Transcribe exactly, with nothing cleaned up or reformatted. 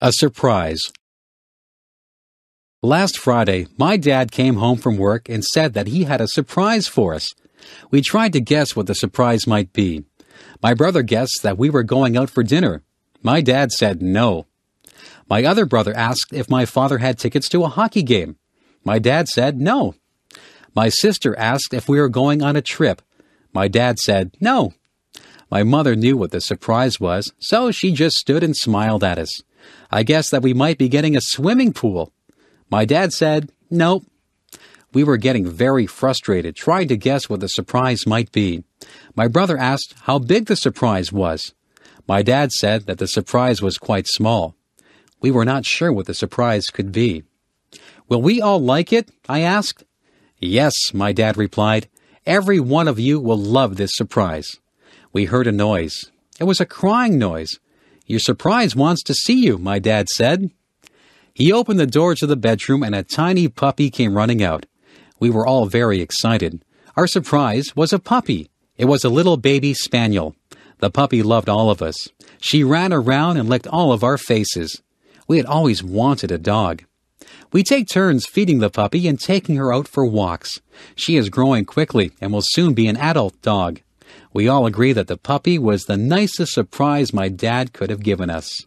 A surprise. Last Friday, my dad came home from work and said that he had a surprise for us. We tried to guess what the surprise might be. My brother guessed that we were going out for dinner. My dad said no. My other brother asked if my father had tickets to a hockey game. My dad said no. My sister asked if we were going on a trip. My dad said no. My mother knew what the surprise was, so she just stood and smiled at us. I guessed that we might be getting a swimming pool. My dad said nope. We were getting very frustrated, trying to guess what the surprise might be. My brother asked how big the surprise was. My dad said that the surprise was quite small. We were not sure what the surprise could be. Will we all like it? I asked. Yes, my dad replied. Every one of you will love this surprise. We heard a noise. It was a crying noise. Your surprise wants to see you, my dad said. He opened the door to the bedroom and a tiny puppy came running out. We were all very excited. Our surprise was a puppy. It was a little baby spaniel. The puppy loved all of us. She ran around and licked all of our faces. We had always wanted a dog. We take turns feeding the puppy and taking her out for walks. She is growing quickly and will soon be an adult dog. We all agree that the puppy was the nicest surprise my dad could have given us.